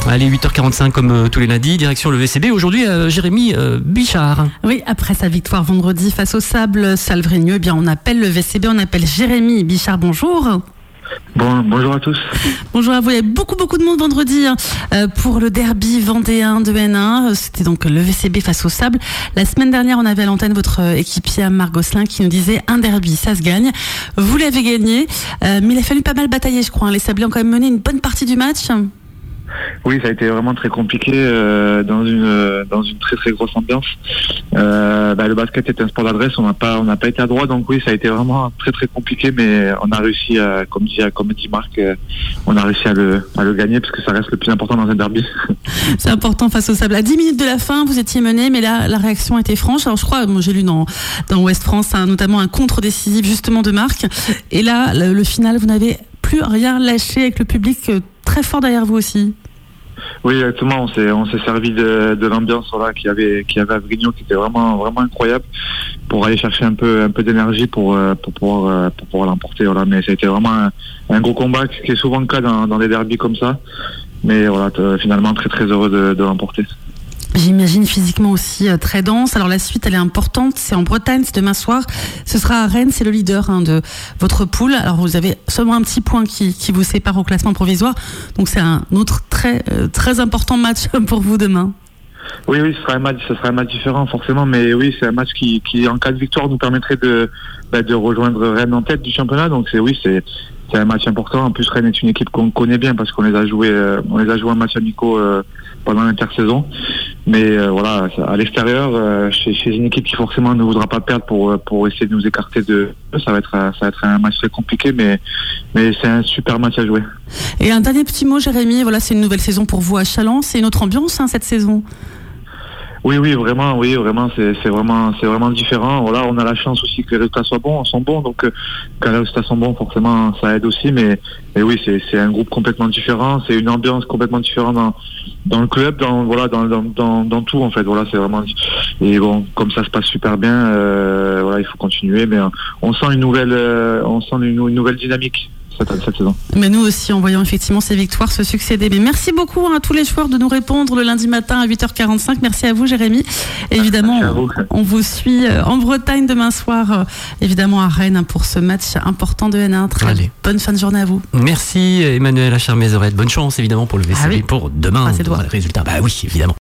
Allez, 8h45 comme tous les lundis, direction le VCB. Aujourd'hui, Jérémy Bichard. Oui, après sa victoire vendredi face au Sable Salvregno, eh bien on appelle le VCB, on appelle Jérémy Bichard. Bonjour. Bonjour à tous. Bonjour à vous. Il y a beaucoup de monde vendredi pour le derby vendéen de N1. C'était donc le VCB face au Sable. La semaine dernière, on avait à l'antenne votre équipier Marc Gosselin qui nous disait un derby, ça se gagne. Vous l'avez gagné, mais il a fallu pas mal batailler, je crois. Les Sablés ont quand même mené une bonne partie du match. Oui, ça a été vraiment très compliqué dans une très grosse ambiance. Le basket est un sport d'adresse, on n'a pas été à droit, donc oui, ça a été vraiment très compliqué, mais on a réussi à, comme dit Marc, on a réussi à le gagner parce que ça reste le plus important dans un derby. C'est important face au Sable. À 10 minutes de la fin, vous étiez mené, mais là, la réaction était franche. Alors je crois, moi j'ai lu dans Ouest France, notamment un contre décisif justement de Marc. Et là, le final, vous n'avez plus rien lâché avec le public très fort derrière vous aussi. Oui, exactement. On s'est servi de l'ambiance qu'il y avait à Vrigno, qui était vraiment incroyable, pour aller chercher un peu d'énergie pour pouvoir l'emporter. Voilà. Mais ça a été vraiment un gros combat, ce qui est souvent le cas dans des derbys comme ça. Mais voilà, finalement très heureux de l'emporter. J'imagine physiquement aussi très dense. Alors la suite, elle est importante. C'est en Bretagne, c'est demain soir. Ce sera à Rennes, c'est le leader de votre poule. Alors vous avez seulement un petit point qui vous sépare au classement provisoire. Donc c'est un autre très important match pour vous demain. Oui, ce sera un match différent forcément, mais oui, c'est un match qui en cas de victoire nous permettrait de rejoindre Rennes en tête du championnat. Donc c'est un match important. En plus, Rennes est une équipe qu'on connaît bien parce qu'on les a joués en match amicaux pendant l'intersaison. Mais voilà, à l'extérieur, chez une équipe qui forcément ne voudra pas perdre pour essayer de nous écarter ça va être un match très compliqué, mais c'est un super match à jouer. Et un dernier petit mot, Jérémy. Voilà, c'est une nouvelle saison pour vous à Challans. C'est une autre ambiance cette saison. Oui, vraiment, c'est vraiment différent. Voilà, on a la chance aussi que les résultats sont bons, donc quand les résultats sont bons, forcément, ça aide aussi. Mais oui, c'est un groupe complètement différent, c'est une ambiance complètement différente dans le club, dans tout en fait. Voilà, c'est vraiment. Et bon, comme ça se passe super bien, voilà, il faut continuer, mais on sent une nouvelle dynamique cette saison. Mais nous aussi, en voyant effectivement ces victoires se succéder. Mais merci beaucoup à tous les joueurs de nous répondre le lundi matin à 8h45. Merci à vous, Jérémy. Évidemment, on vous suit en Bretagne demain soir, évidemment à Rennes pour ce match important de N1. Bonne fin de journée à vous. Merci Emmanuel Acharmézorette. Bonne chance évidemment pour le VCB pour demain. Résultat. Bah oui, évidemment.